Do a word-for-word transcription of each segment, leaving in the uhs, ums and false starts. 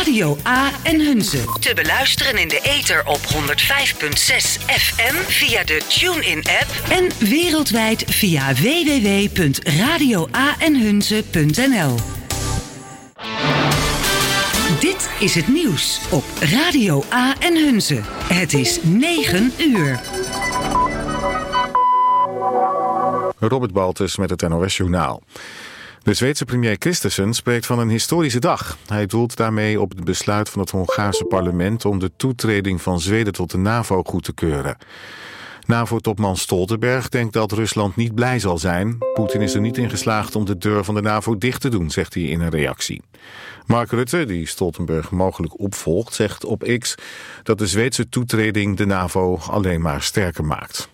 Radio A en Hunze. Te beluisteren in de ether op honderd vijf komma zes F M via de TuneIn-app. En wereldwijd via w w w punt radio a en hunze punt n l. Dit is het nieuws op Radio A en Hunze. Het is negen uur. Robert Baltus met het N O S-journaal. De Zweedse premier Christensen spreekt van een historische dag. Hij doelt daarmee op het besluit van het Hongaarse parlement om de toetreding van Zweden tot de NAVO goed te keuren. NAVO-topman Stoltenberg denkt dat Rusland niet blij zal zijn. Poetin is er niet in geslaagd om de deur van de NAVO dicht te doen, zegt hij in een reactie. Mark Rutte, die Stoltenberg mogelijk opvolgt, zegt op X dat de Zweedse toetreding de NAVO alleen maar sterker maakt.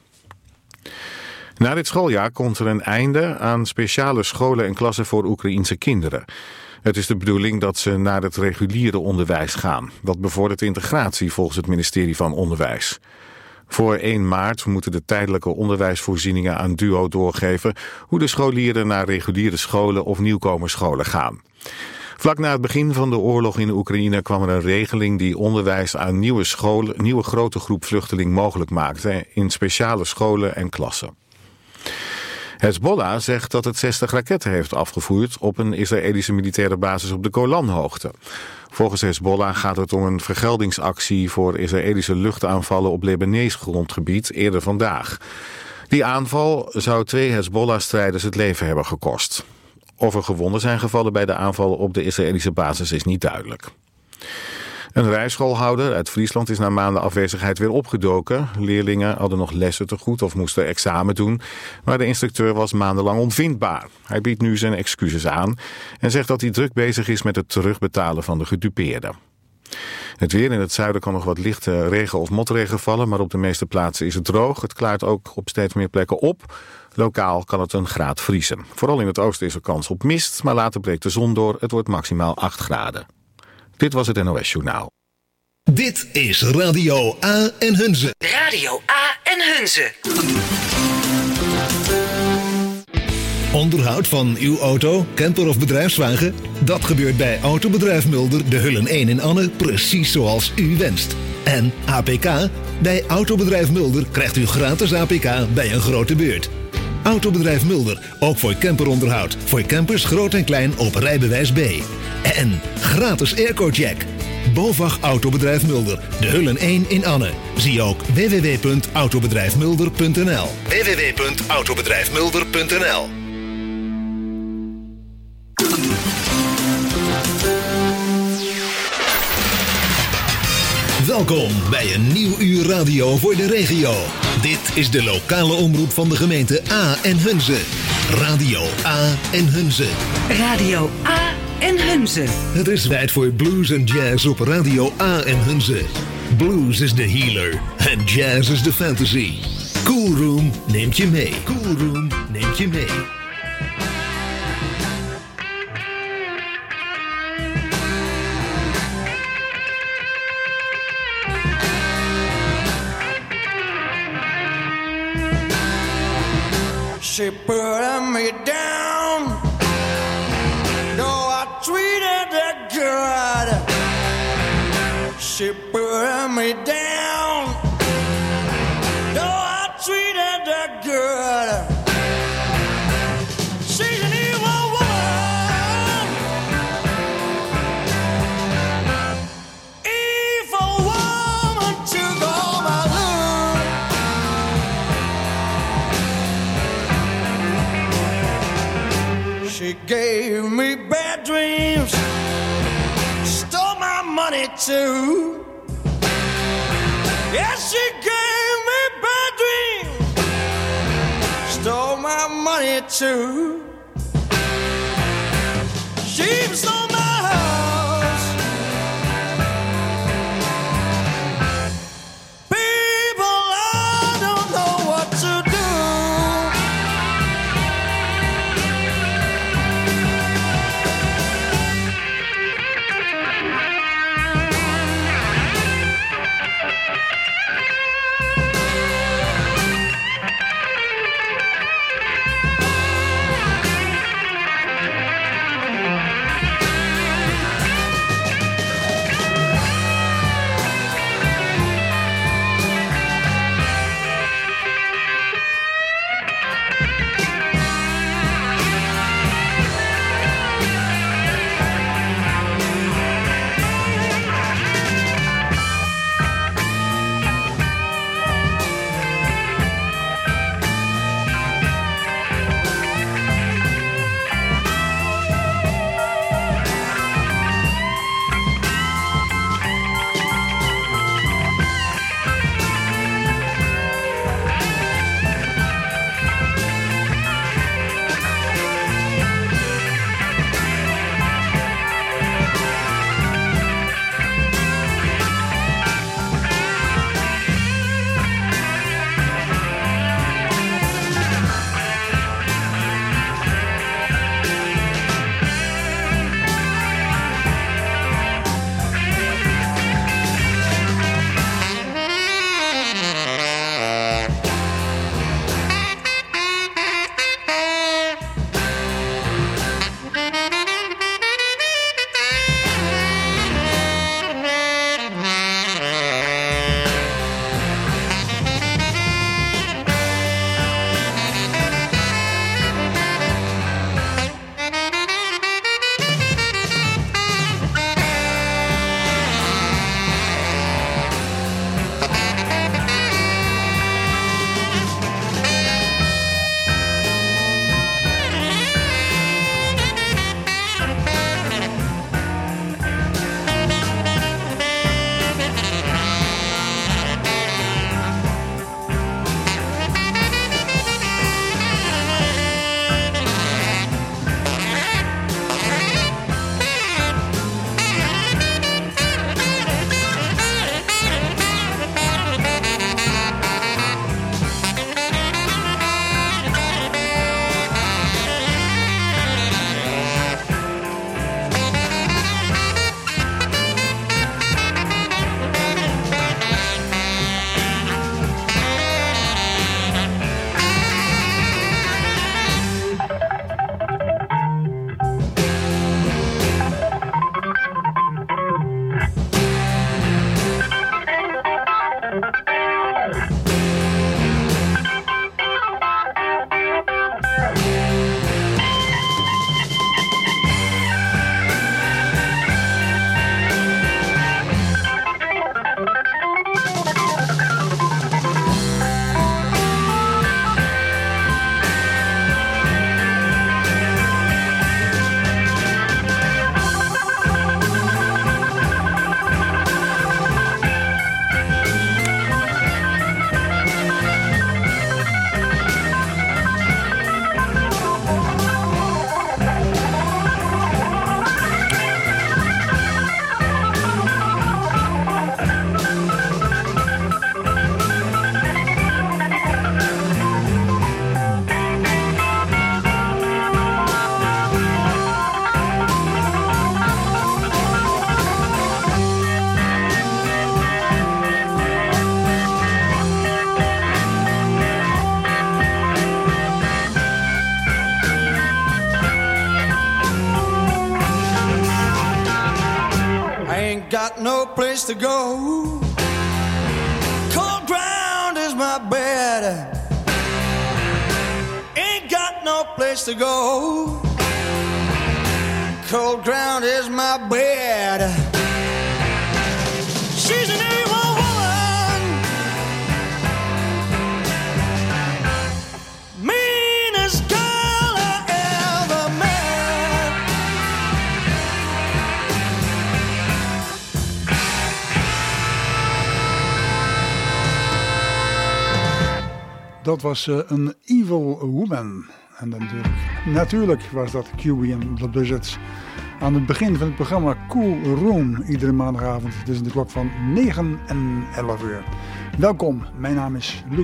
Na dit schooljaar komt er een einde aan speciale scholen en klassen voor Oekraïense kinderen. Het is de bedoeling dat ze naar het reguliere onderwijs gaan. Dat bevordert integratie volgens het ministerie van Onderwijs. Voor één maart moeten de tijdelijke onderwijsvoorzieningen aan DUO doorgeven hoe de scholieren naar reguliere scholen of nieuwkomersscholen gaan. Vlak na het begin van de oorlog in de Oekraïne kwam er een regeling die onderwijs aan nieuwe scholen, nieuwe grote groep vluchtelingen mogelijk maakte in speciale scholen en klassen. Hezbollah zegt dat het zestig raketten heeft afgevuurd op een Israëlische militaire basis op de Golanhoogte. Volgens Hezbollah gaat het om een vergeldingsactie voor Israëlische luchtaanvallen op Libanees grondgebied eerder vandaag. Die aanval zou twee Hezbollah-strijders het leven hebben gekost. Of er gewonden zijn gevallen bij de aanvallen op de Israëlische basis is niet duidelijk. Een rijschoolhouder uit Friesland is na maanden afwezigheid weer opgedoken. Leerlingen hadden nog lessen te goed of moesten examen doen, maar de instructeur was maandenlang onvindbaar. Hij biedt nu zijn excuses aan en zegt dat hij druk bezig is met het terugbetalen van de gedupeerden. Het weer in het zuiden kan nog wat lichte regen of motregen vallen, maar op de meeste plaatsen is het droog. Het klaart ook op steeds meer plekken op. Lokaal kan het een graad vriezen. Vooral in het oosten is er kans op mist, maar later breekt de zon door. Het wordt maximaal acht graden. Dit was het N O S-journaal. Dit is Radio A en Hunze. Radio A en Hunze. Onderhoud van uw auto, camper of bedrijfswagen? Dat gebeurt bij Autobedrijf Mulder, de Hullen één in Anne, precies zoals u wenst. En A P K? Bij Autobedrijf Mulder krijgt u gratis A P K bij een grote beurt. Autobedrijf Mulder, ook voor camperonderhoud. Voor campers groot en klein op rijbewijs B. En gratis airco-check. BOVAG Autobedrijf Mulder, de Hullen één in Anne. Zie ook w w w punt autobedrijf mulder punt n l. w w w punt autobedrijf mulder punt n l. Welkom bij een nieuw uur radio voor de regio. Dit is de lokale omroep van de gemeente A en Hunze. Radio A en Hunze. Radio A en Hunze. Het is tijd voor blues en jazz op Radio A en Hunze. Blues is de healer en jazz is de fantasy. Cool Room neemt je mee. Cool Room neemt je mee. She put me down. No, I treated her good. She put me down. No, I treated her good. She's an evil woman. Evil woman took all my love. She gave me bad dreams, stole my money too. Yes, she gave me bad dreams, stole my money too. She even stole my house. People, I don't know what to do. ain't got no place to go. Cold ground is my bed. Ain't got no place to go. Cold ground is my bed. She's an evil woman, meanest girl I ever met. Dat was uh, een evil woman. En natuurlijk, natuurlijk was dat Q B en The Blizzards. Aan het begin van het programma Cool Room, iedere maandagavond tussen de klok van negen en elf uur. Welkom, mijn naam is Luc.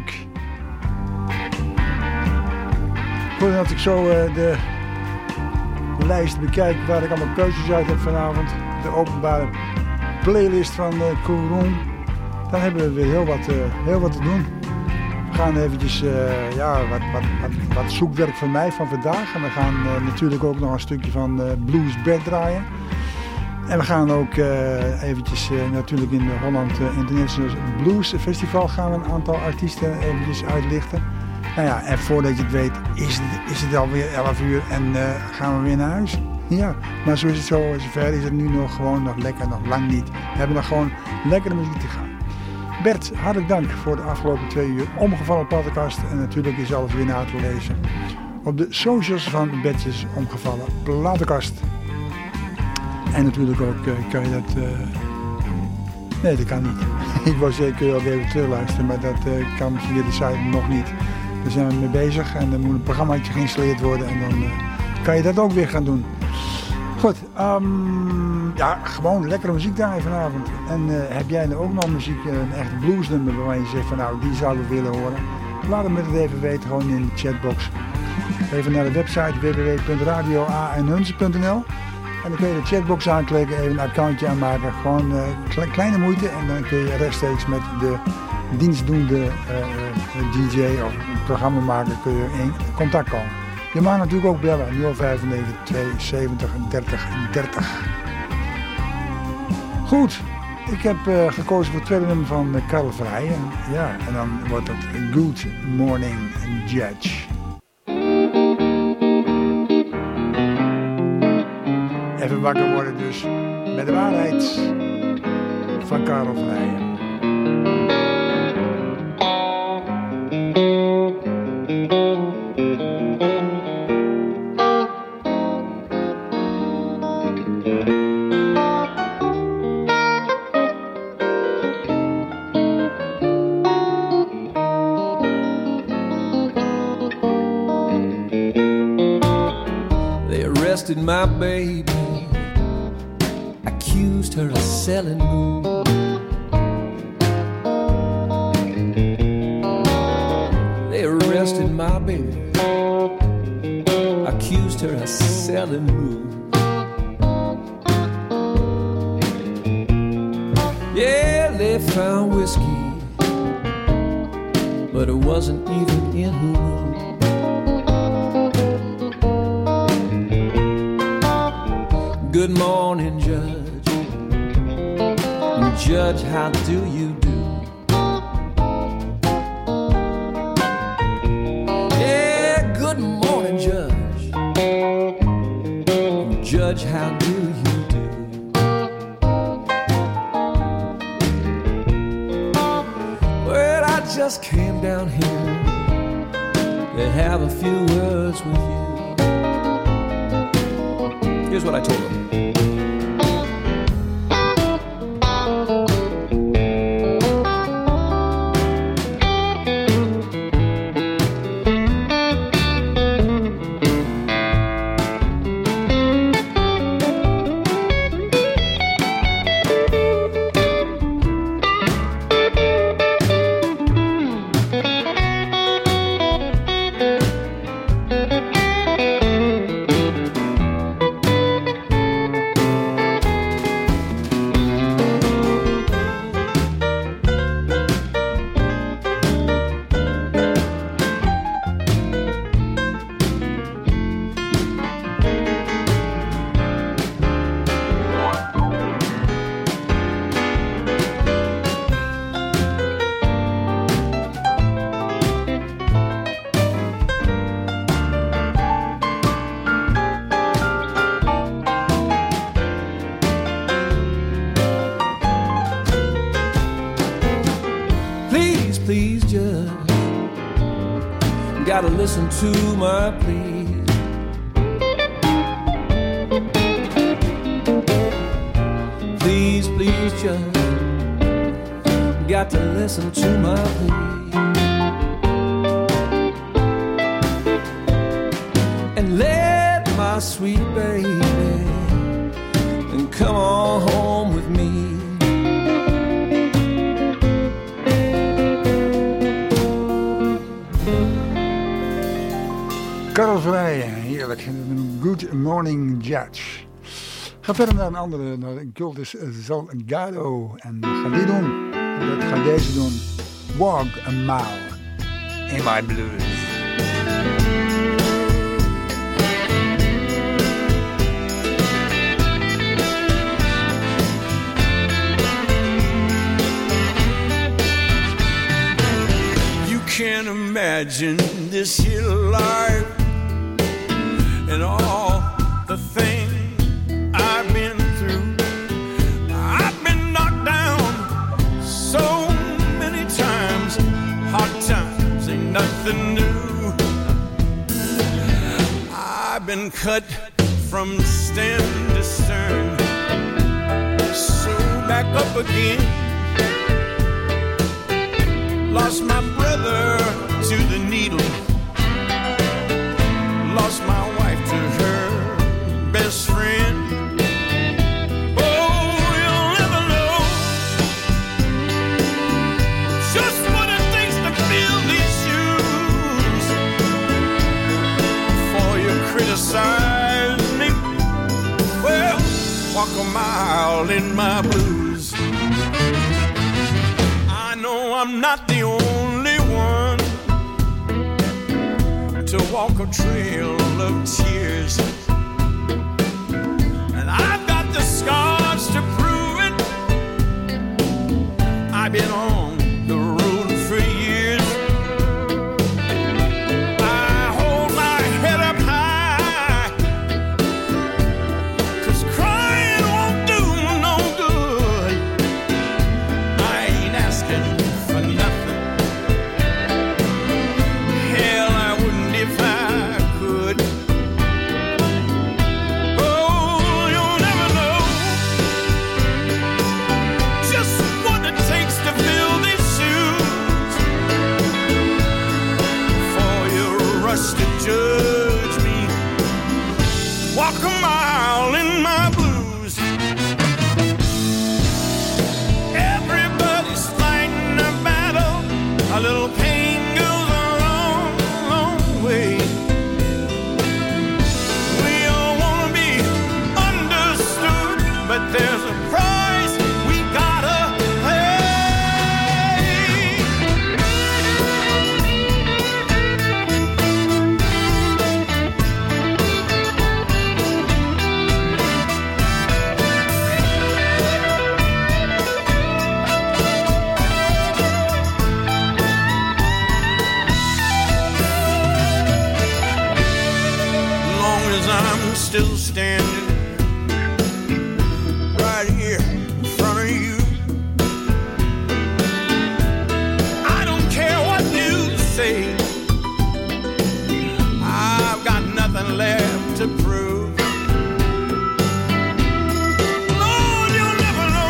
Voordat ik zo uh, de lijst bekijk waar ik allemaal keuzes uit heb vanavond, de openbare playlist van uh, Cool Room, dan hebben we weer heel wat, uh, heel wat te doen. We gaan eventjes uh, ja, wat, wat, wat, wat zoekwerk van mij van vandaag. En we gaan uh, natuurlijk ook nog een stukje van uh, Blues Bed draaien. En we gaan ook uh, eventjes uh, natuurlijk in de Holland uh, International Blues Festival gaan we een aantal artiesten eventjes uitlichten. Nou ja, en voordat je het weet is het, is het alweer elf uur en uh, gaan we weer naar huis. Ja, maar zo is het zo, zover is het nu nog gewoon nog lekker, nog lang niet. We hebben nog gewoon lekkere muziek te gaan. Bert, hartelijk dank voor de afgelopen twee uur omgevallen podcast. En natuurlijk is alles weer na te lezen op de socials van Bertjes omgevallen platenkast. En natuurlijk ook uh, kan je dat... Uh... Nee, dat kan niet. Ik wou zeggen, kun je ook even terugluisteren, maar dat uh, kan via de site nog niet. Daar zijn we mee bezig en er moet een programmaatje geïnstalleerd worden en dan uh, kan je dat ook weer gaan doen. Goed, um, ja, gewoon lekkere muziek draaien vanavond. En uh, heb jij nou ook nog muziek, een echt bluesnummer waarvan je zegt van nou, die zouden we willen horen? Laat me het even weten, gewoon in de chatbox. Even naar de website w w w punt radio a en hunze punt n l. En dan kun je de chatbox aanklikken, even een accountje aanmaken. Gewoon uh, kle- kleine moeite en dan kun je rechtstreeks met de dienstdoende uh, D J of programmamaker kun je in contact komen. Je mag natuurlijk ook bellen nul vijf negen twee zeventig dertig dertig. Goed, ik heb uh, gekozen voor het tweede nummer van uh, Karel Verheijen. Ja, en dan wordt het Good Morning Judge. Even wakker worden dus met de waarheid van Karel Verheijen. My baby accused her of selling moon. They arrested my baby, accused her of selling moon. Yeah, they found whiskey, but it wasn't even in her room. Good morning, Judge. Judge, how do you do? Yeah, good morning, Judge. Judge, how do you do? Well, I just came down here to have a few words with you. Here's what I told him. gotta listen to my plea. Please, please just got to listen to my plea. And let my sweet baby and come on home with me. Karel Verheijen, heerlijk. Good Morning Judge. Ga verder naar een andere, naar Cultus Salgado. En wat gaat die doen? Dat gaat deze doen. Walk a Mile in My Blues. You can't imagine this here life and all the things I've been through. I've been knocked down so many times. Hard times ain't nothing new. I've been cut from stem to stern, so back up again. Lost my brother to the needle, lost my wife to her best friend. Oh, you'll never know just what it takes to fill these shoes. Before you criticize me, well, walk a mile in my blues. I know I'm not the only one to walk a trail of tears, and I've got the scars to prove it. I've been on the road for years. I hold my head up high, 'cause crying won't do no good. I ain't asking for nothing. Hell, I wouldn't if I could. Oh, you'll never know just what it takes to fill these shoes. Before you rush to judge me, walk a mile in my blues. Everybody's fighting a battle. A little pain goes a long, long way. We all want to be understood, but there's a price we gotta pay. Long as I'm still standing right here in front of you, I don't care what you say. I've got nothing left to prove. Lord, you'll never know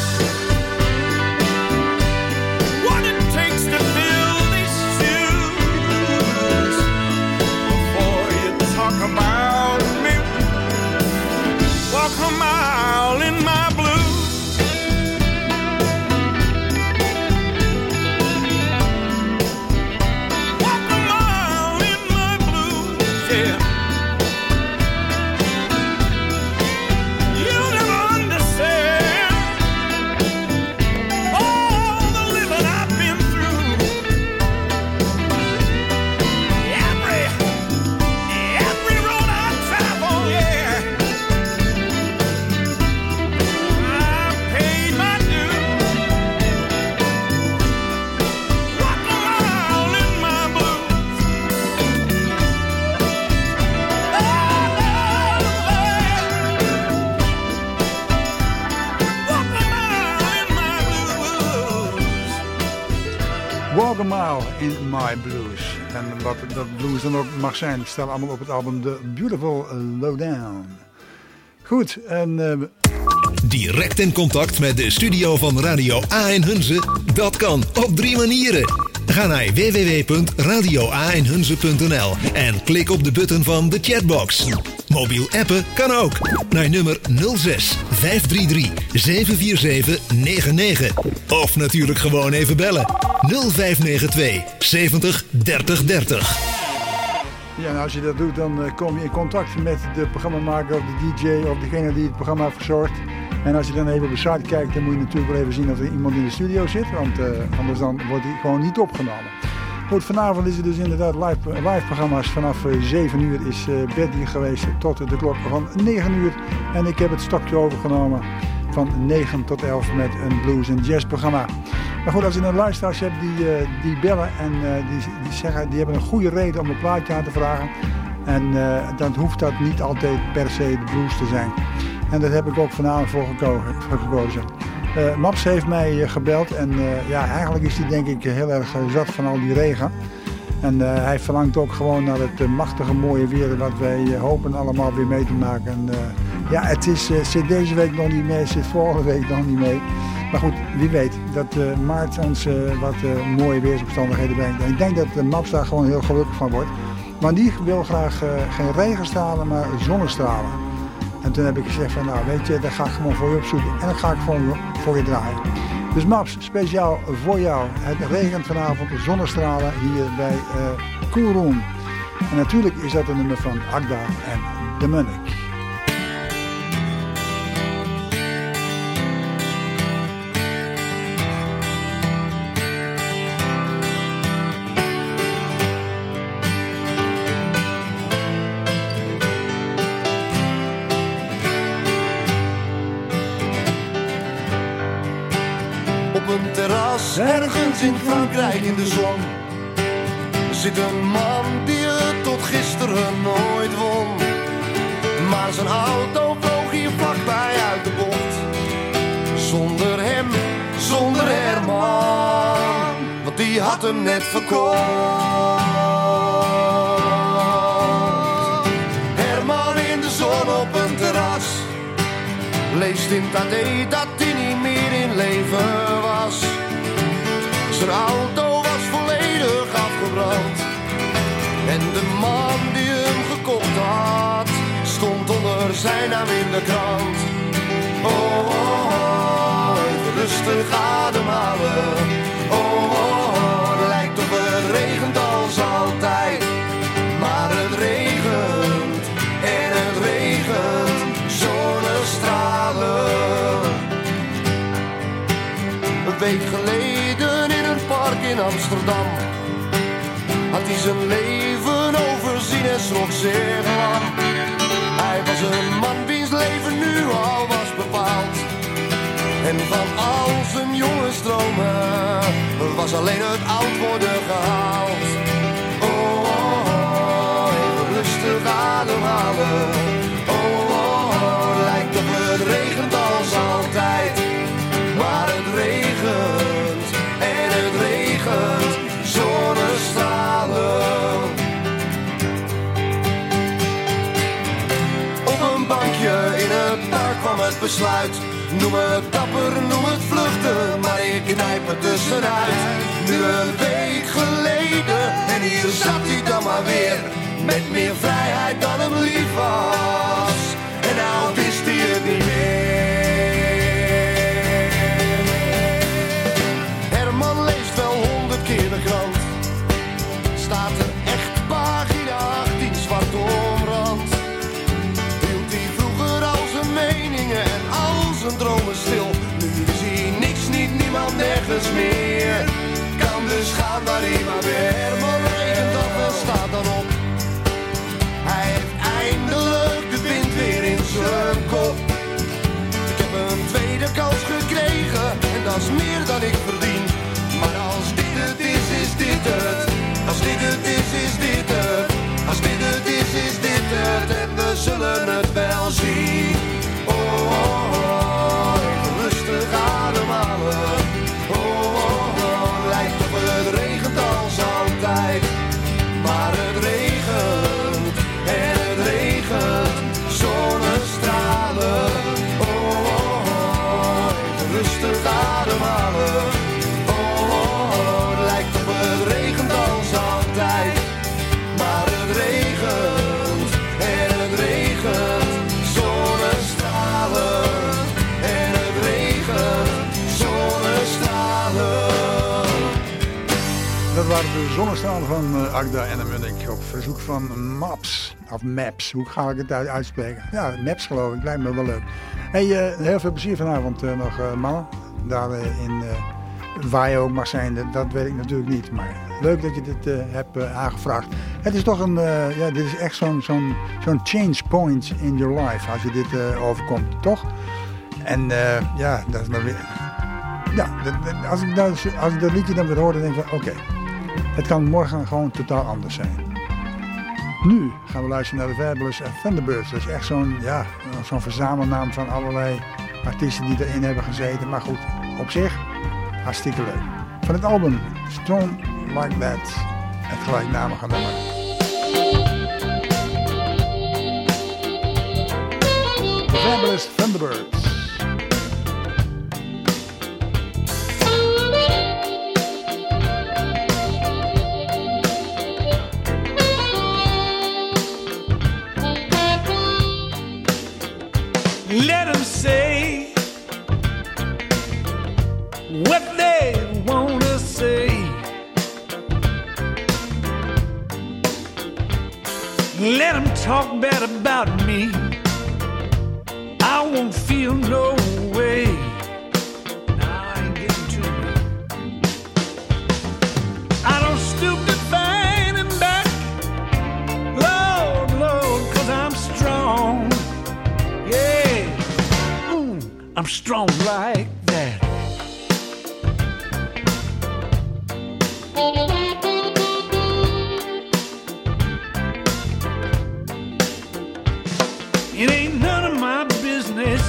what it takes to fill these shoes. Before you talk about me, walk a mile in my blues. Walk a mile in my blues, yeah. You'll never understand all the living I've been through. Every, every road I travel, yeah. I've paid my dues. Walk a mile in my blues. Oh, walk a mile in my blues. Walk a Mile in My Blues. En wat dat blues dan ook mag zijn, staan allemaal op het album The Beautiful Lowdown. Goed, en... Uh... Direct in contact met de studio van Radio A en Hunze? Dat kan op drie manieren. Ga naar w w w punt radio a en hunze punt n l en klik op de button van de chatbox. Mobiel appen kan ook. Naar nummer nul zes vijf drie drie zeven vier zeven negen negen. Of natuurlijk gewoon even bellen. nul vijf negen twee zeventig dertig dertig. Ja, en als je dat doet, dan uh, kom je in contact met de programmamaker of de D J of degene die het programma verzorgt. En als je dan even op de site kijkt, dan moet je natuurlijk wel even zien of er iemand in de studio zit. Want uh, anders dan wordt hij gewoon niet opgenomen. Goed, vanavond is er dus inderdaad live, live programma's. Vanaf uh, zeven uur is uh, Bert hier geweest tot de klok van negen uur. En ik heb het stokje overgenomen van negen tot elf met een blues- en jazzprogramma. Maar goed, als je een luisteraars hebt die, uh, die bellen en uh, die, die zeggen, die hebben een goede reden om een plaatje aan te vragen. En uh, dan hoeft dat niet altijd per se de blues te zijn. En dat heb ik ook vanavond voor gekozen. Uh, Maps heeft mij uh, gebeld en uh, ja, eigenlijk is hij denk ik heel erg uh, zat van al die regen. En uh, hij verlangt ook gewoon naar het uh, machtige mooie weer wat wij uh, hopen allemaal weer mee te maken. En, uh, ja, het is, uh, zit deze week nog niet mee, zit volgende week nog niet mee. Maar goed, wie weet dat uh, maart ons uh, wat uh, mooie weersomstandigheden brengt. En ik denk dat uh, Maps daar gewoon heel gelukkig van wordt. Maar die wil graag uh, geen regenstralen, maar zonnestralen. En toen heb ik gezegd van nou weet je, dat ga ik gewoon voor je opzoeken. En dat ga ik gewoon voor je draaien. Dus Maps, speciaal voor jou. Het regent vanavond zonnestralen hier bij uh, Cool Room. En natuurlijk is dat een nummer van Agda en The Munnik. Ergens in Frankrijk in de zon zit een man die het tot gisteren nooit won. Maar zijn auto vloog hier vlakbij uit de bocht. Zonder hem, zonder Herman, want die had hem net verkocht. Herman in de zon op een terras leest in het A D dat hij niet meer in leven was. Zijn auto was volledig afgebrand. En de man die hem gekocht had stond onder zijn naam in de krant. Oh, oh, oh, even rustig ademhalen. Oh, oh, oh, het lijkt of het regent als altijd. Maar het regent en het regent zonnestralen. Een week geleden in Amsterdam had hij zijn leven overzien en schrok zeer lang. Hij was een man wiens leven nu al was bepaald. En van al zijn jonge stromen was alleen het oud worden gehaald. Oh, oh, oh, even rustig ademhalen. Oh, oh, oh, lijkt op het regent als altijd. Maar het regent en het regent zonnestralen. Op een bankje in het park kwam het besluit. Noem het dapper, noem het vluchten, maar ik knijp het tussenuit. Nu een week geleden en hier zat hij dan maar weer. Met meer vrijheid dan hem lief was. En nou wist hij het niet meer. Herman leest wel honderd keer de krant. Staat er echt pagina achttien zwart omrand. Hield hij vroeger al zijn meningen en al zijn dromen stil. Nu is hij niks, niet niemand, nergens meer. Kan dus gaan waar hij maar weer. Herman regent af en staat dan op. Hij heeft eindelijk de wind weer in zijn kop. Ik heb een tweede kans gekregen en dat is meer dan ik verdien. Maar als dit het is, is dit het. Als dit het is, is dit het. Als dit het is, is dit het. En we zullen het wel zien. Oh, oh, oh, even rustig ademhalen. Oh, oh, oh, lijkt op het regent als altijd. waren de zonnestralen van uh, Agda en Munnik op verzoek van Maps. Of Maps, hoe ga ik het uit- uitspreken? Ja, Maps geloof ik, lijkt me wel leuk. Hey, uh, heel veel plezier vanavond uh, nog, uh, mannen. Daar uh, in, uh, waar je ook mag zijn, dat, dat weet ik natuurlijk niet. Maar leuk dat je dit uh, hebt uh, aangevraagd. Het is toch een, uh, ja, dit is echt zo'n, zo'n, zo'n change point in your life als je dit uh, overkomt, toch? En uh, ja, dat is maar weer... Ja, dat, dat, als, ik dat, als ik dat liedje dan weer hoor, dan denk ik van oké, okay, het kan morgen gewoon totaal anders zijn. Nu gaan we luisteren naar de Fabulous Thunderbirds. Dat is echt zo'n, ja, zo'n verzamelnaam van allerlei artiesten die erin hebben gezeten. Maar goed, op zich hartstikke leuk. Van het album Strong Like That, het gelijknamige nummer. The Fabulous Thunderbirds. Let them say what they want to say. Let them talk bad about me. I won't feel no way. Nah, I ain't getting to me. I don't stoop to fighting back. Lord, Lord, 'cause I'm strong. Yeah, mm, I'm strong like that. It ain't none of my business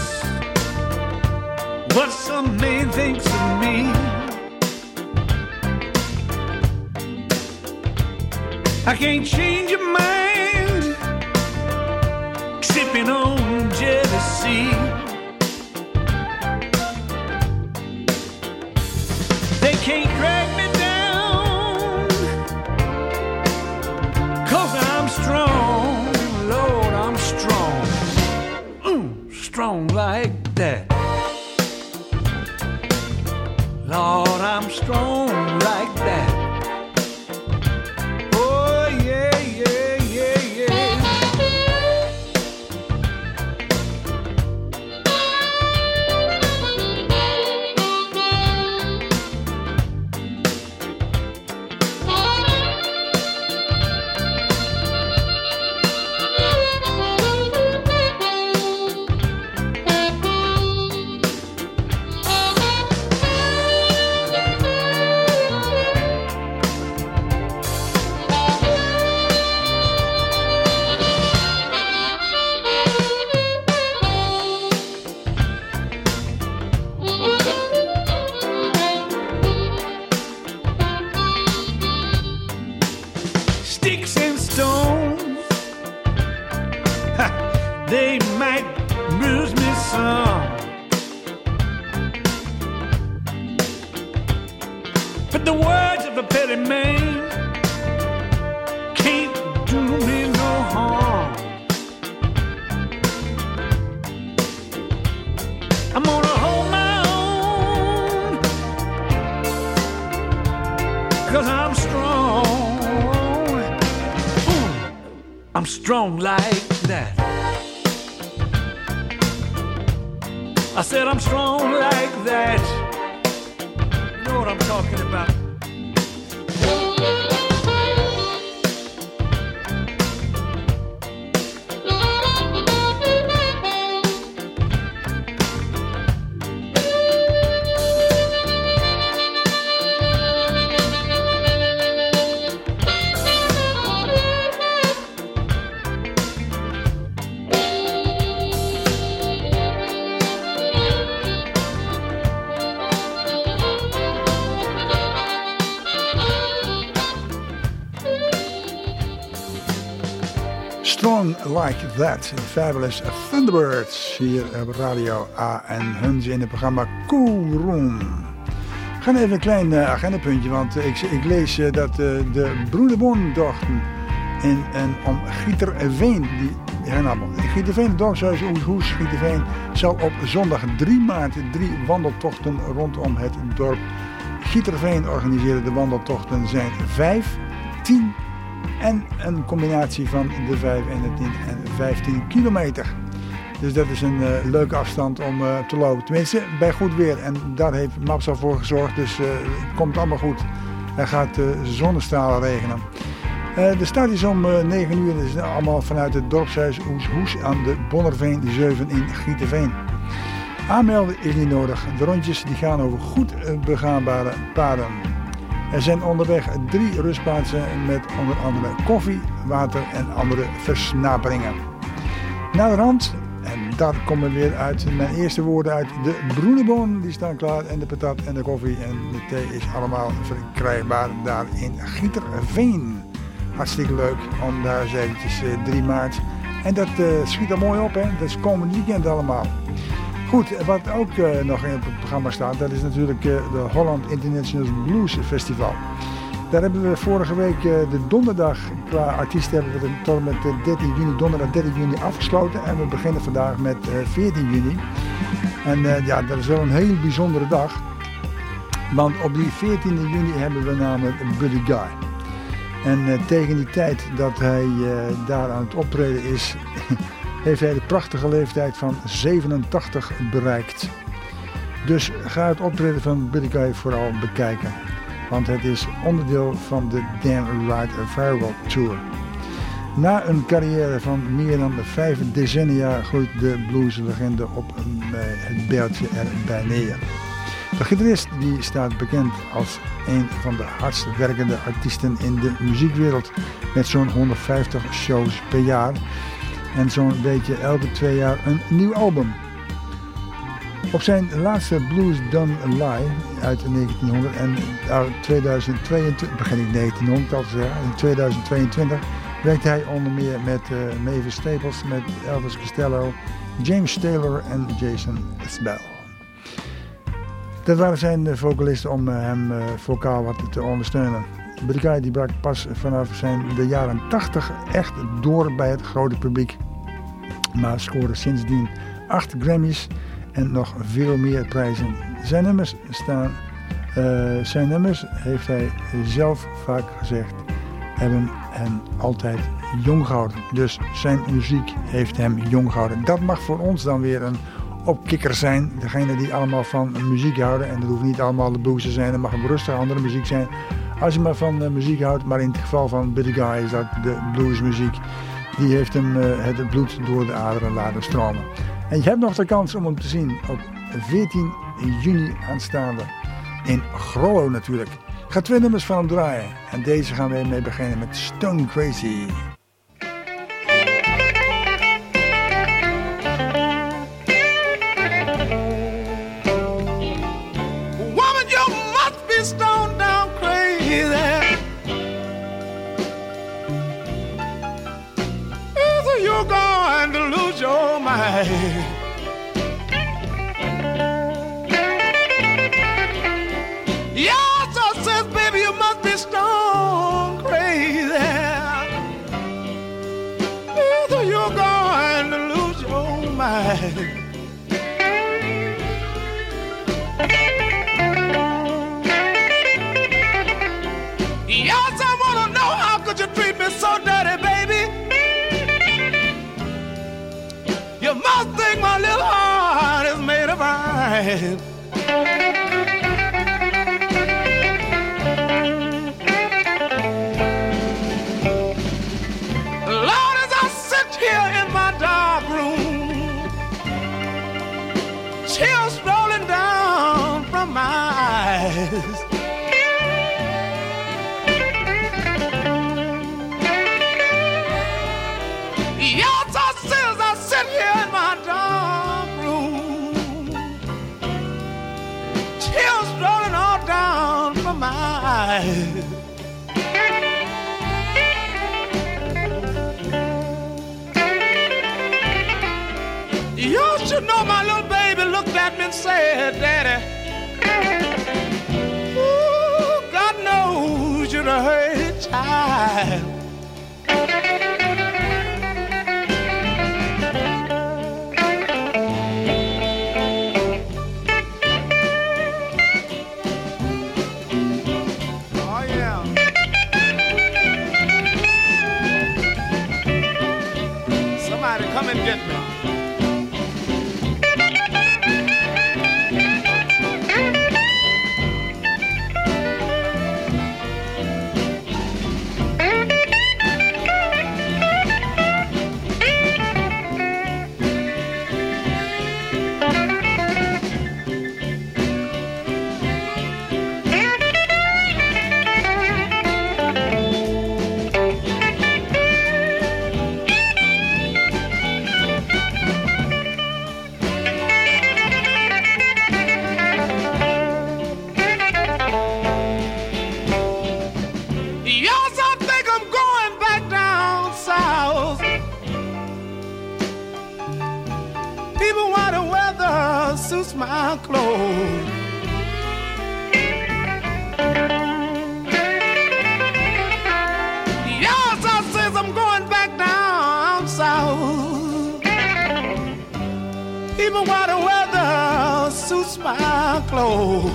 what some man thinks of me. I can't change your mind, sipping on jealousy. They can't drag me down, 'cause I'm strong, Lord, I'm strong, mm, strong like that. Lord, I'm strong like that. Oh, yeah, yeah, yeah, yeah. Sticks and stones, ha, they might bruise me some, but the words of a petty man can't do me no harm. I'm gonna hold my own, 'cause I'm strong. I'm strong like that. I said I'm strong like that. You know what I'm talking about. Strong Like That, Fabulous Thunderbirds, hier op Radio A en Hunze in het programma Cool Room. We gaan even een klein uh, agendapuntje, want uh, ik, ik lees uh, dat uh, de Broederwoondochten in en om Gieterveen, die, ja, nou, Gieterveen, dorpshuis Oeshoes, Gieterveen, zal op zondag drie maart drie wandeltochten rondom het dorp Gieterveen organiseren de wandeltochten zijn vijf, tien en een combinatie van de vijf en de tien en vijftien kilometer. Dus dat is een uh, leuke afstand om uh, te lopen. Tenminste, bij goed weer. En daar heeft Maps al voor gezorgd. Dus uh, het komt allemaal goed. Er gaat uh, zonnestralen regenen. Uh, de start is om uh, negen uur. Dat is allemaal vanuit het dorpshuis Hoes Hoes aan de Bonnerveen zeven in Gieterveen. Aanmelden is niet nodig. De rondjes die gaan over goed begaanbare paden. Er zijn onderweg drie rustplaatsen met onder andere koffie, water en andere versnaperingen. Naderhand, en daar komen we weer uit mijn eerste woorden uit, de broeneboon die staan klaar en de patat en de koffie en de thee is allemaal verkrijgbaar daar in Gieterveen. Hartstikke leuk om daar eens eventjes uh, drie maart. En dat uh, schiet er mooi op, hè? Dat is komend weekend allemaal. Goed, wat ook uh, nog in het programma staat, dat is natuurlijk uh, de Holland International Blues Festival. Daar hebben we vorige week uh, de donderdag qua artiesten hebben we het tot met uh, dertien juni, donderdag dertien juni afgesloten. En we beginnen vandaag met uh, veertien juni. En uh, ja, dat is wel een heel bijzondere dag. Want op die veertiende juni hebben we namelijk Buddy Guy. En uh, tegen die tijd dat hij uh, daar aan het optreden is, heeft hij de prachtige leeftijd van zevenentachtig bereikt. Dus ga het optreden van Buddy Guy vooral bekijken. Want het is onderdeel van de Dan Wright Farewell Tour. Na een carrière van meer dan vijf decennia groeit de blueslegende op een, uh, het beeldje erbij neer. De gitarist die staat bekend als een van de hardst werkende artiesten in de muziekwereld. Met zo'n honderdvijftig shows per jaar. En zo'n beetje elke twee jaar een nieuw album. Op zijn laatste Blues Done Live uit negentienhonderd en uit tweeduizend tweeëntwintig, begin ik negentienhonderd al te zeggen, in tweeduizend tweeëntwintig werkte hij onder meer met uh, Mavis Staples, met Elvis Costello, James Taylor en Jason Isbell. Dat waren zijn vocalisten om uh, hem uh, vocaal wat te ondersteunen. Buddy Guy die brak pas vanaf zijn de jaren tachtig echt door bij het grote publiek. Maar scoorde sindsdien acht Grammys en nog veel meer prijzen. Zijn nummers staan, uh, zijn nummers, heeft hij zelf vaak gezegd, hebben hem altijd jong gehouden. Dus zijn muziek heeft hem jong gehouden. Dat mag voor ons dan weer een opkikker zijn. Degene die allemaal van muziek houden. En dat hoeft niet allemaal de blues te zijn. Dat mag ook rustig andere muziek zijn. Als je maar van uh, muziek houdt. Maar in het geval van Buddy Guy is dat de bluesmuziek. Die heeft hem uh, het bloed door de aderen laten stromen. En je hebt nog de kans om hem te zien op veertien juni aanstaande. In Grollo natuurlijk. Ik ga twee nummers van hem draaien. En deze gaan we mee beginnen met Stone Crazy. Woman, you must be stoned down crazy. Either you're going to lose your mind. Stone crazy. Either you're going to lose your mind. Yes, I wanna know how could you treat me so dirty, baby? You must think my little heart is made of iron. Chills rolling down from my eyes. Yes, I says I sit here in my dark room. Chills rolling all down from my eyes. You should know my little baby looked at me and said, Daddy, ooh, God knows you're a hurt child. get me. My clothes. Yes, I says I'm going back down south. Even while the weather suits my clothes.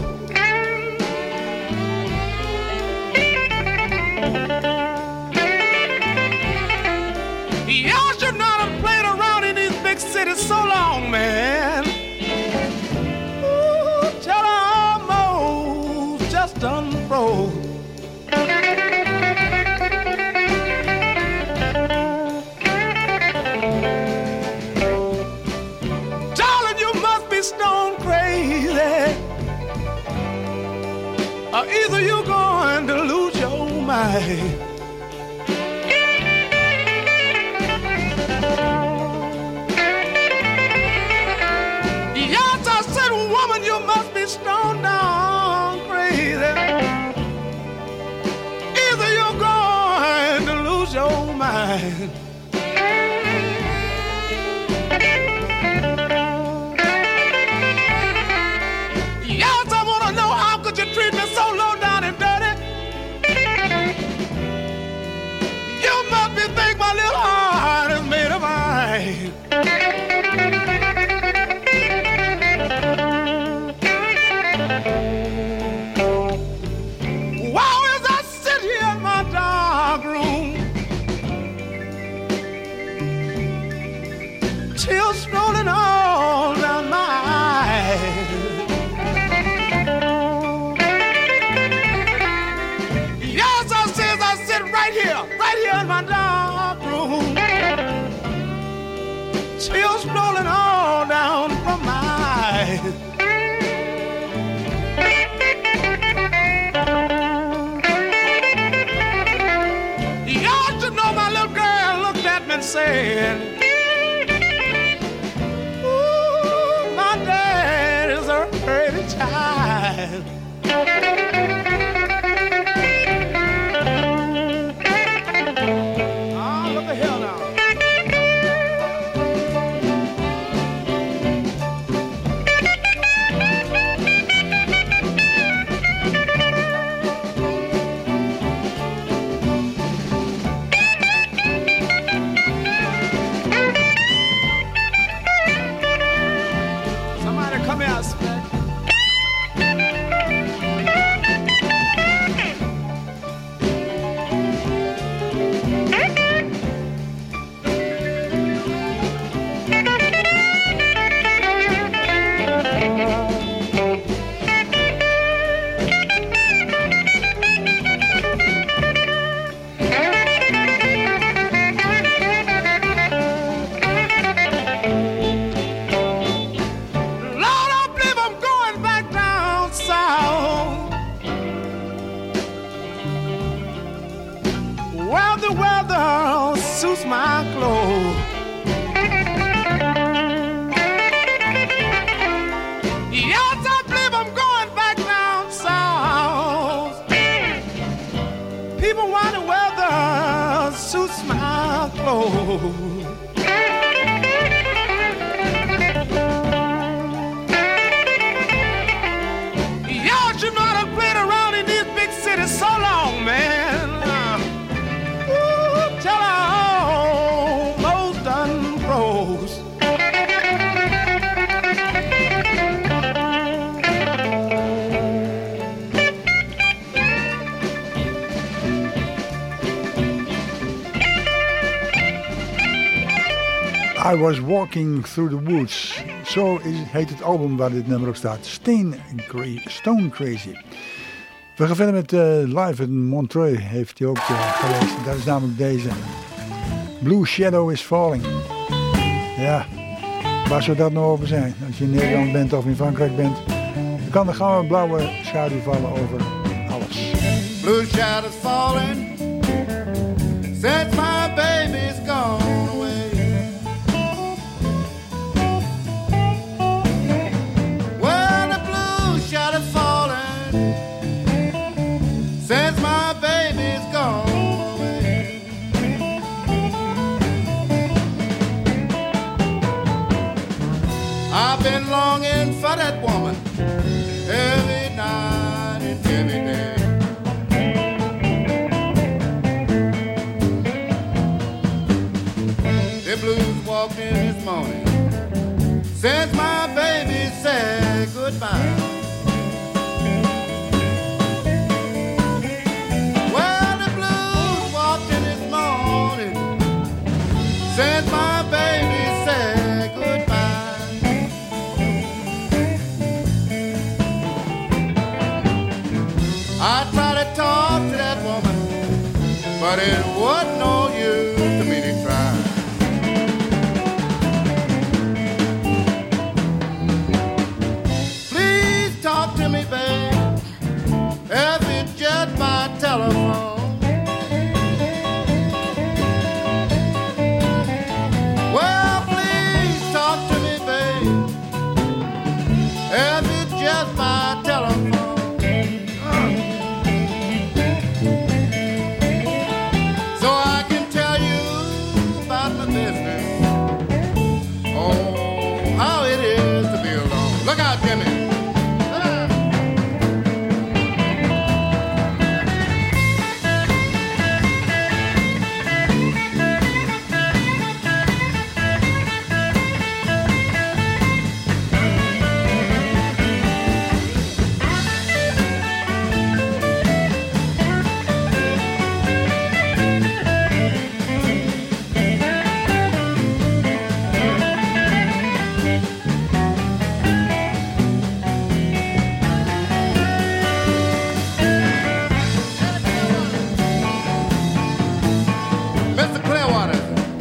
Y'all should not have played around in these big cities so long, man. Done froze. Darling, you must be stone crazy, or either you're going to lose your mind. Yes, I said, woman, you must be stone down crazy. Either you're going to lose your mind. Yes, I want to know, how could you treat me so low down and dirty? You must be think my little heart is made of iron. Tears rolling all down my eyes. Yes, I says I sit right here, right here in my dark room. Tears rolling all down from my eyes. Y'all should know my little girl looked at me and said, pretty child. Oh, look at hell now. Somebody come here, Spec. My clothes. Yes, I believe I'm going back down south. People want the weather suits my clothes. Y'all should not have played around in these big cities so long, man. Ooh, tell her rose. I Was Walking Through the Woods. Zo is, heet het album waar dit nummer op staat. Stain Cra- Stone Crazy. We gaan verder met uh, Live in Montreux. Heeft hij ook uh, gelezen. Dat is namelijk deze. Blue Shadow is Falling. Ja, waar zou dat nou over zijn? Als je in Nederland bent of in Frankrijk bent, dan kan er gauw een blauwe schaduw vallen over alles. Blue shadow's falling since my baby's gone away. Well, the blue shadow's falling since my baby's gone away. I've been longing for that woman every night and every day. The blues walked in this morning since my baby said goodbye. Well, the blues walked in this morning since my baby said goodbye. I tried to talk to that woman, but it wasn't no use to me to try. Please talk to me, babe, if it's just by telephone. Well, please talk to me, babe, if it's just by telephone. So I can tell you about my business. Oh, how it is to be alone. Look out, Jimmy. Mister Clearwater.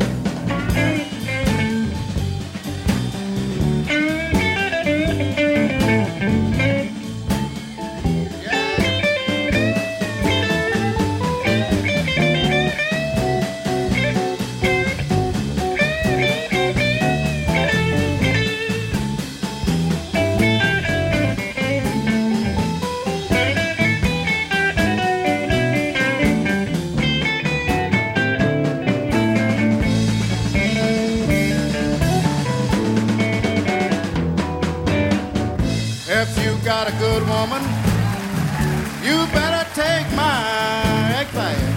If you got a good woman, you better take my advice.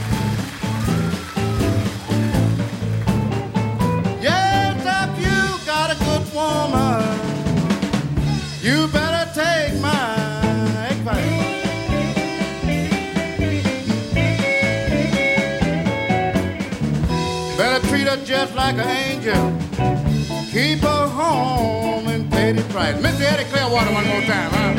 Yes, if you got a good woman, you better take my advice. Better treat her just like an angel. Keep her home and pay the price. Mister Eddie Clearwater, one more time, huh?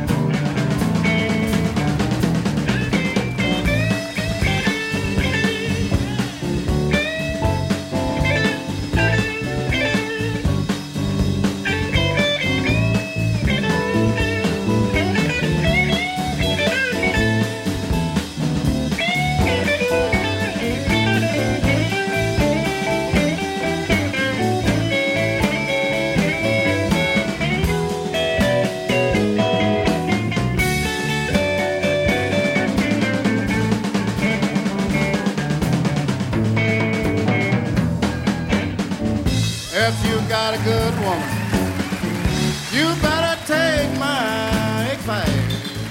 If you got a good woman, you better take my advice.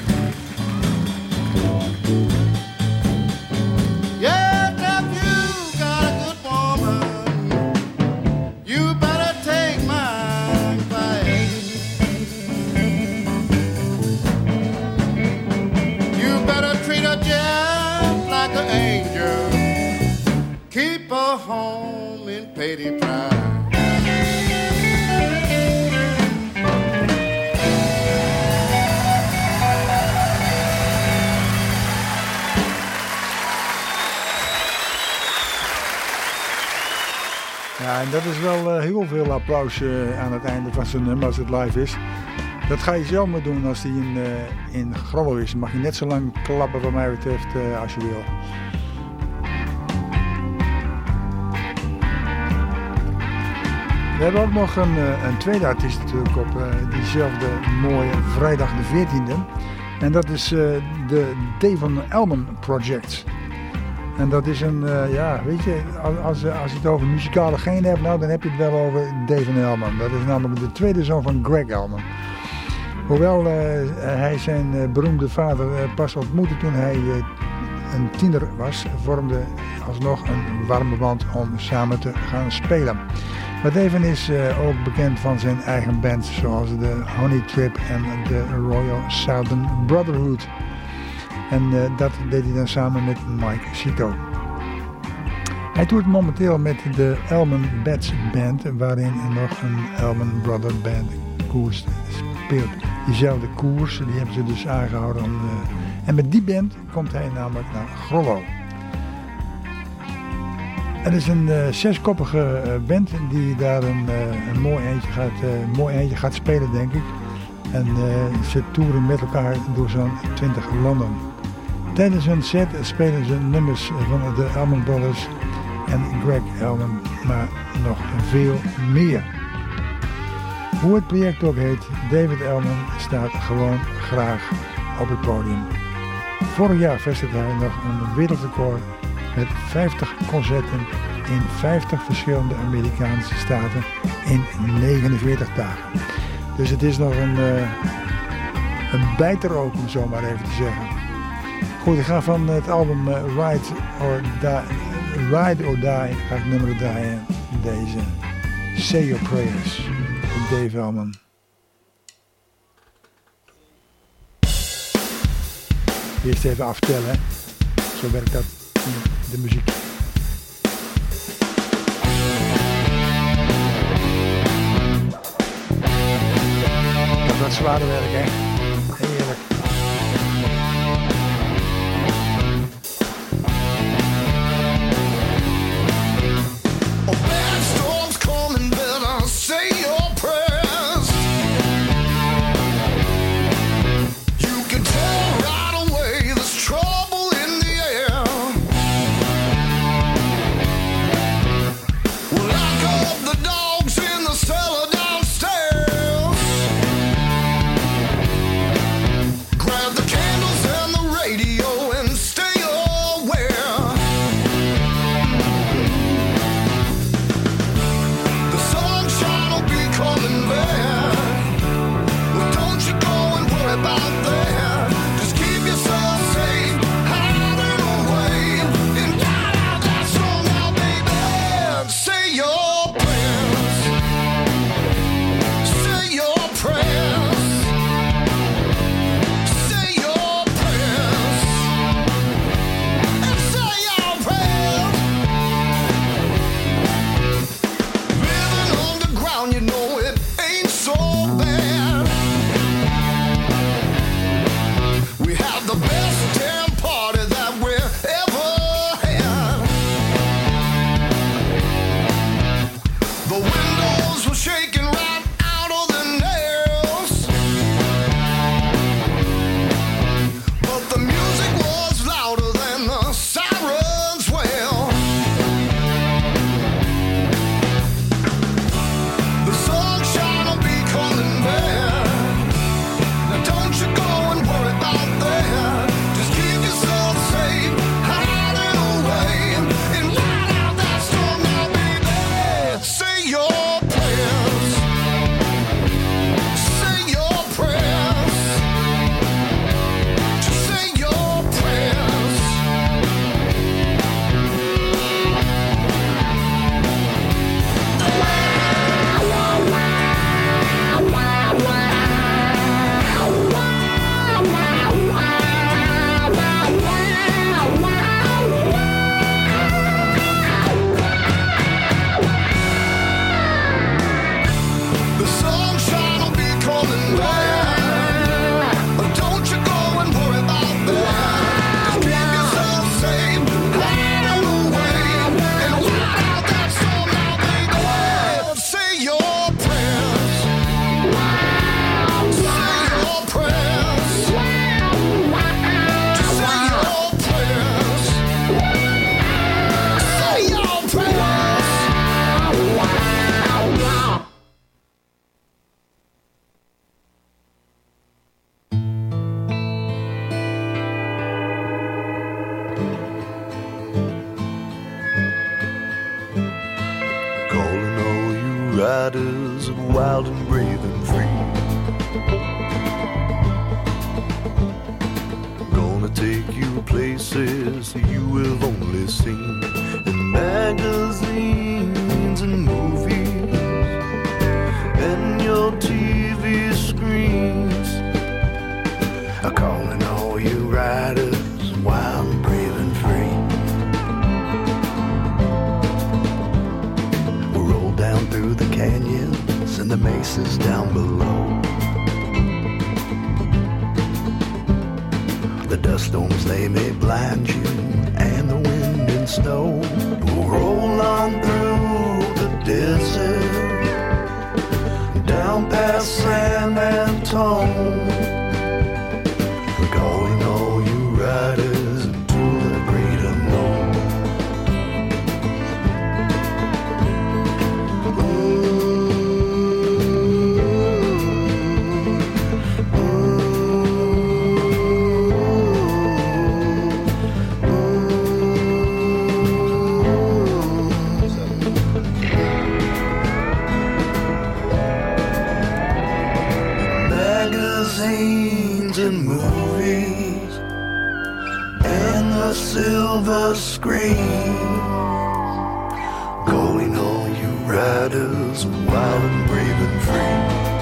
Yes, if you got a good woman, you better take my advice. You better treat her just like an angel. Keep her home in per die praat. Ja, en dat is wel uh, heel veel applaus uh, aan het einde van zo'n nummer als het live is. Dat ga je zelf maar doen als die in, uh, in Grollo is. Dan mag je net zo lang klappen wat mij betreft uh, als je wil. We hebben ook nog een, uh, een tweede artiest natuurlijk op uh, diezelfde mooie vrijdag de veertiende. En dat is uh, de Devon Elman Project. En dat is een, uh, ja, weet je, als, als je het over muzikale genen hebt, nou, dan heb je het wel over Devon Elman. Dat is namelijk de tweede zoon van Greg Elman. Hoewel uh, hij zijn uh, beroemde vader uh, pas ontmoette toen hij uh, een tiener was, vormde alsnog een warme band om samen te gaan spelen. Maar Devon is uh, ook bekend van zijn eigen bands, zoals de Honey Trip en de Royal Southern Brotherhood. En uh, dat deed hij dan samen met Mike Cito. Hij toert momenteel met de Elman Bats Band, waarin nog een Elman Brother Band koers speelt. Diezelfde koers, die hebben ze dus aangehouden. Om, uh, en met die band komt hij namelijk naar Grollo. Het is een uh, zeskoppige uh, band die daar een, uh, een mooi eentje gaat, uh, mooi eentje gaat spelen, denk ik. En uh, ze toeren met elkaar door zo'n twintig landen. Tijdens hun set spelen ze nummers van de Elman Brothers en Greg Elman, maar nog veel meer. Hoe het project ook heet, David Elman staat gewoon graag op het podium. Vorig jaar vestigde hij nog een wereldrecord met vijftig concerten in vijftig verschillende Amerikaanse staten in negenenveertig dagen. Dus het is nog een, uh, een bijter ook, om zo maar even te zeggen. Goed, ik ga van het album uh, Ride or Die, Ride or Die, ga ik nummer draaien. Deze Say Your Prayers van Dave Elman. Eerst even aftellen, zo werkt dat in de muziek. Dat is wat zwaarder werk, hè? Heerlijk. Dogs in the cellar downstairs. riders of wild and brave and free. Gonna take you places you have only seen in magazines and movies and your T V screens. I'm calling all you riders wild and brave and free. We'll roll down through the canyons and the mesas down below. The dust storms, they may blind you, and the wind and snow. We'll roll on through the desert, down past San Antone. We're calling all you riders into the great unknown. Magazines and movies and the silver screen, calling all you riders wild and brave and free.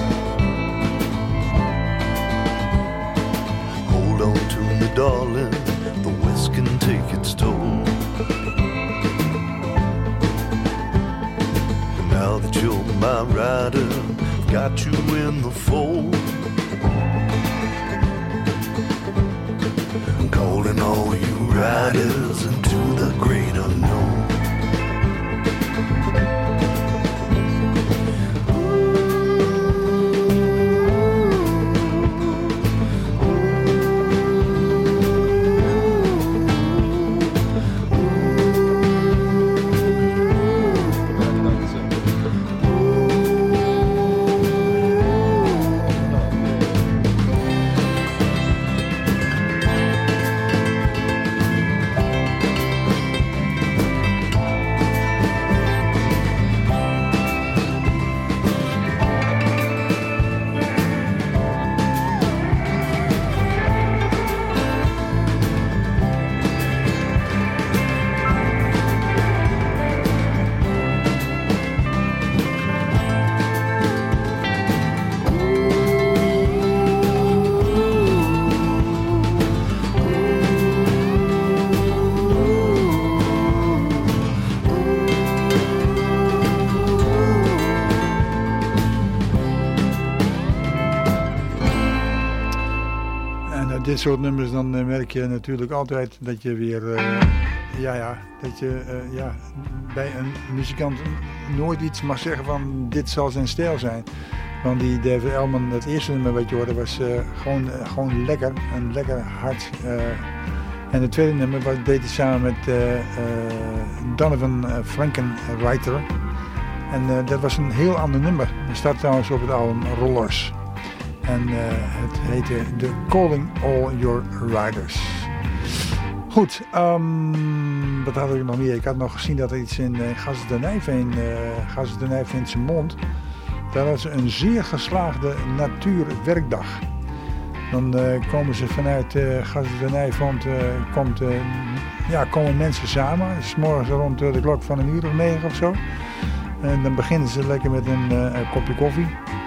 Hold on to me, darling, the West can take its toll. And now that you're my rider, I've got you in the fold. Calling all you riders into the great unknown. Dit soort nummers, dan uh, merk je natuurlijk altijd dat je weer, uh, ja ja, dat je uh, ja, bij een muzikant nooit iets mag zeggen van dit zal zijn stijl zijn. Want die David Elman, het eerste nummer wat je hoorde, was uh, gewoon, uh, gewoon lekker, en lekker hard. Uh, en het tweede nummer was, deed hij samen met uh, uh, Donovan uh, Frankenreiter. En uh, dat was een heel ander nummer. Dat staat trouwens op het album Rollers. En uh, het heette The Calling All Your Riders. Goed, um, wat had ik nog meer? Ik had nog gezien dat er iets in uh, Gazet de Nijveen, uh, Gazet de Nijveensemond. Dat was een zeer geslaagde natuurwerkdag. Dan uh, komen ze vanuit uh, Gazet de Nijveen, uh, komt, uh, ja, komen mensen samen. 's Morgens rond uh, de klok van een uur of negen of zo. En dan beginnen ze lekker met een, uh, een kopje koffie.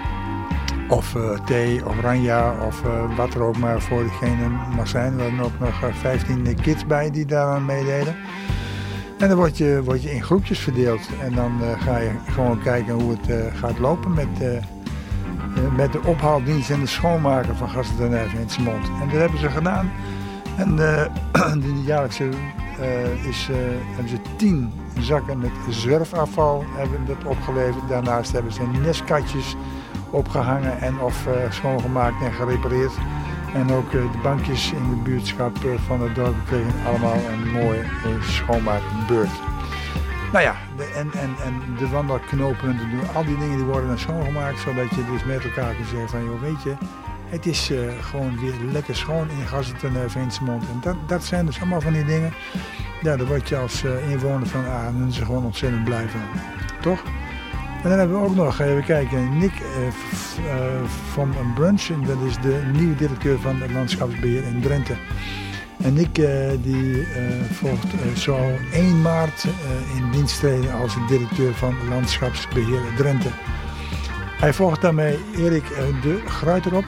Of uh, thee, of oranje, of uh, wat er ook maar voor diegene mag zijn. We hadden ook nog uh, vijftien kids bij die daaraan meededen. En dan word je, word je in groepjes verdeeld. En dan uh, ga je gewoon kijken hoe het uh, gaat lopen met, uh, uh, met de ophaaldienst en de schoonmaken van Gazet de Nijveensemond. En dat hebben ze gedaan. En uh, de jaarlijkse uh, is, uh, hebben ze tien zakken met zwerfafval hebben dat opgeleverd. Daarnaast hebben ze nestkatjes opgehangen en of uh, schoongemaakt en gerepareerd. En ook uh, de bankjes in de buurtschap uh, van het dorp kregen allemaal een mooie uh, schoonmaakbeurt. Nou ja, de, en, en, en de wandelknopen, de, al die dingen die worden dan schoongemaakt, zodat je dus met elkaar kan zeggen van, joh, weet je, het is uh, gewoon weer lekker schoon in Gazet de Nijveensemond. En dat, dat zijn dus allemaal van die dingen, ja, daar word je als uh, inwoner van Arnhem gewoon ontzettend blij van. Toch? En dan hebben we ook nog, even kijken, Nick uh, f, uh, van Brunch. En dat is de nieuwe directeur van het landschapsbeheer in Drenthe. En Nick uh, die uh, volgt uh, zo één maart uh, in dienst treden als directeur van landschapsbeheer Drenthe. Hij volgt daarmee Erik uh, de Gruiter op.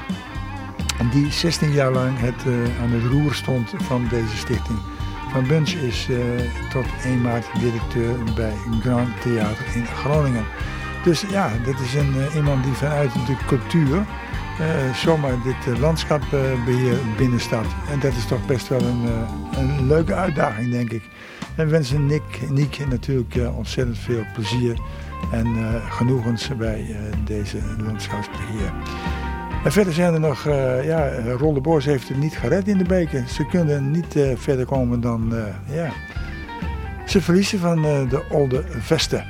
Die zestien jaar lang het, uh, aan het roer stond van deze stichting. Van Bunch is uh, tot één maart directeur bij Grand Theater in Groningen. Dus ja, dit is een, uh, iemand die vanuit de cultuur uh, zomaar dit uh, landschapbeheer uh, binnenstapt. En dat is toch best wel een, uh, een leuke uitdaging, denk ik. En we wensen Nick, Nick natuurlijk uh, ontzettend veel plezier en uh, genoegens bij uh, deze landschapsbeheer. En verder zijn er nog, uh, ja, Rolde Boys heeft het niet gered in de beker. Ze kunnen niet uh, verder komen dan, uh, ja, ze verliezen van uh, de Olde Veste.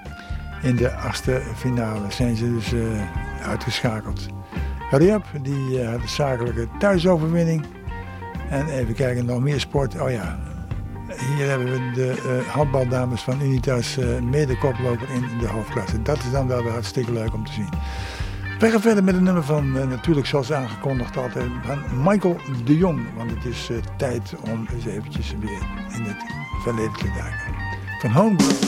In de achtste finale zijn ze dus uh, uitgeschakeld. Riap, die uh, had een zakelijke thuisoverwinning. En even kijken, nog meer sport. Oh ja, hier hebben we de uh, handbaldames van Unitas uh, mede-koploper in de hoofdklasse. Dat is dan wel weer hartstikke leuk om te zien. We gaan verder met een nummer van, uh, natuurlijk zoals aangekondigd altijd, van Michael de Jong. Want het is uh, tijd om eens eventjes weer in het verleden te duiken. Van Homegrown.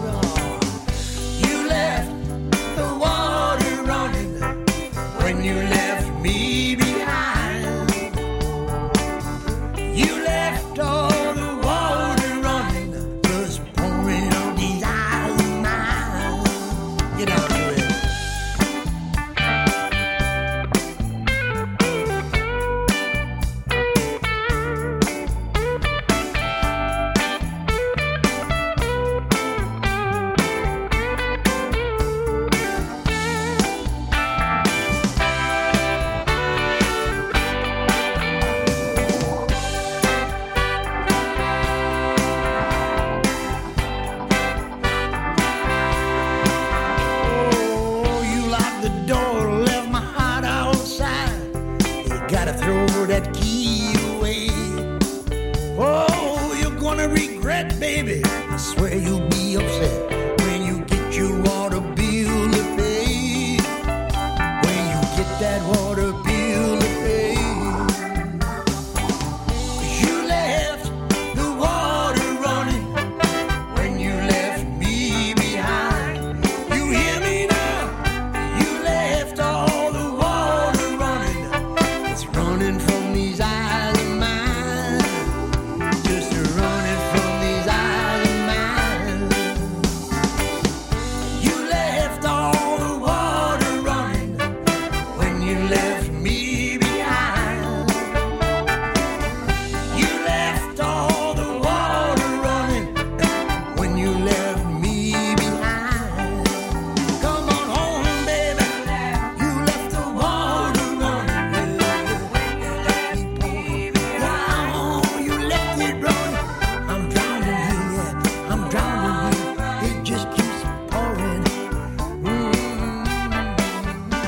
You